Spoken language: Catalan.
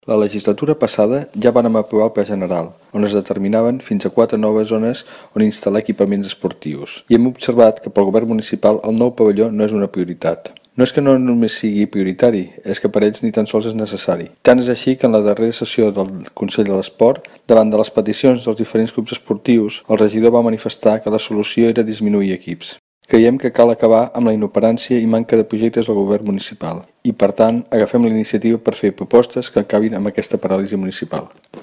La legislatura passada ja vàrem aprovar el Pla General, on es determinaven fins a 4 noves zones on instal·lar equipaments esportius, i hem observat que pel govern municipal el nou pavelló no és una prioritat. No és que no només sigui prioritari, és que per ells ni tan sols és necessari. Tant és així que en la darrera sessió del Consell de l'Esport, davant de les peticions dels diferents clubs esportius, el regidor va manifestar que la solució era disminuir equips. Creiem que cal acabar amb la inoperància i manca de projectes del govern municipal i, per tant, agafem la iniciativa per fer propostes que acabin amb aquesta paràlisi municipal.